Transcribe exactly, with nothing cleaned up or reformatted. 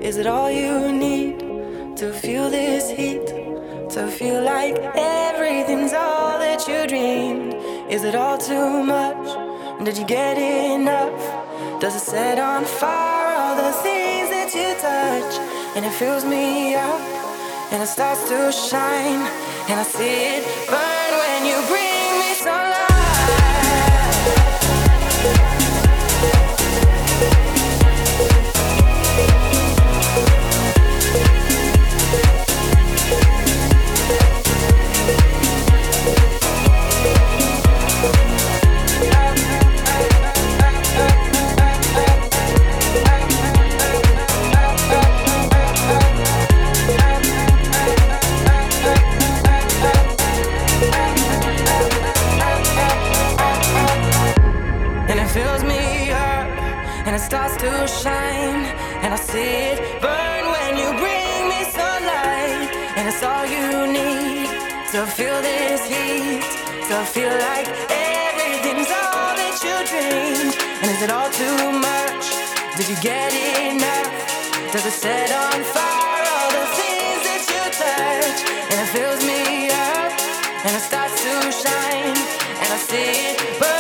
Is it all you need to feel this heat? To feel like everything's all that you dreamed? Is it all too much? Did you get enough? Does it set on fire all the things that you touch? And it fills me up, and it starts to shine, and I see it burn when you bring me sunlight. And it starts to shine, and I see it burn when you bring me sunlight. And it's all you need to feel this heat, to feel like everything's all that you dreamed. And is it all too much? Did you get enough? Does it set on fire all the things that you touch? And it fills me up, and it starts to shine, and I see it burn.